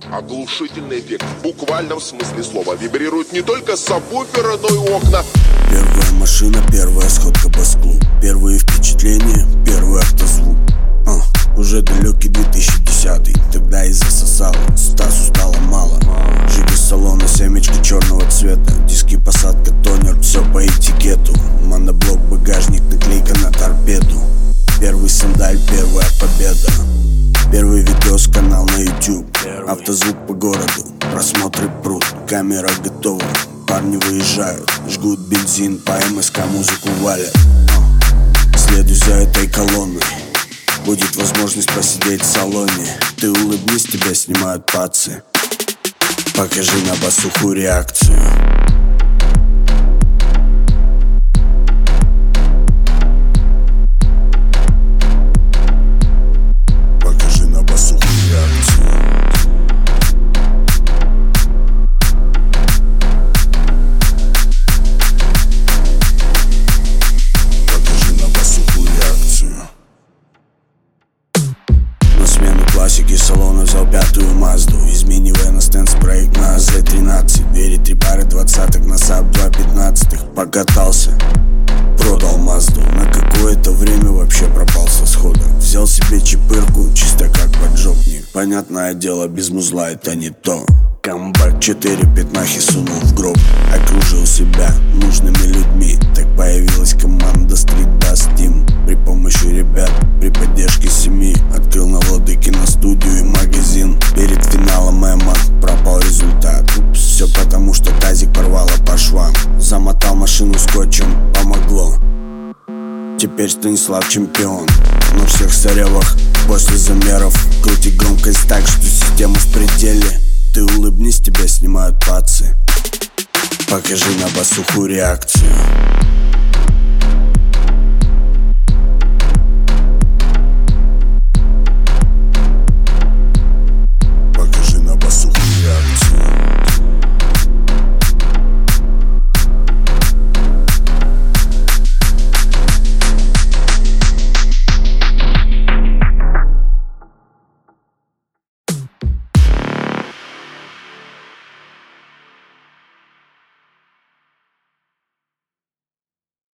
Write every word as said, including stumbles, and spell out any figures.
Оглушительный эффект в буквальном смысле слова. Вибрирует не только сабвуфера, но и окна. Первая машина, первая сходка по склу. Первые впечатления, первый автозвук. а, Уже далекий две тысячи десятый. Тогда и засосало, Стасу стало мало. Жиги салона, семечки черного цвета. Диски, посадка, тонер, все по этикету. Моноблок, багажник, наклейка на торпеду. Первый сандаль, первая победа. Первый видос, канал на YouTube. Автозвук по городу, просмотры пруд. Камера готова, парни выезжают. Жгут бензин, по МСК музыку валят. Следуй за этой колонной, будет возможность посидеть в салоне. Ты улыбнись, тебя снимают пацы. Покажи на басуху реакцию. Классики салона взял пятую Мазду. Из минивэна стенд проект на а зэ тринадцать. Двери три пары двадцаток на САП два пятнадцатых. Покатался, продал Мазду. На какое-то время вообще пропал со схода. Взял себе чипырку, чисто как поджопник. Понятное дело, без музла это не то. Камбэк, четыре пятнахи сунул в гроб. Окружил себя нужными людьми. Так появилась команда Street Bass Team. При помощи ребят, при поддержке семьи. Открыл на Владыкино студию и магазин. Перед финалом эмо пропал результат. Упс, все потому что тазик порвало по швам. Замотал машину скотчем, помогло. Теперь Станислав чемпион на всех соревах после замеров. Крути громкость так, что система в пределе. Ты улыбнись, тебя снимают пацы. Покажи на басуху реакцию.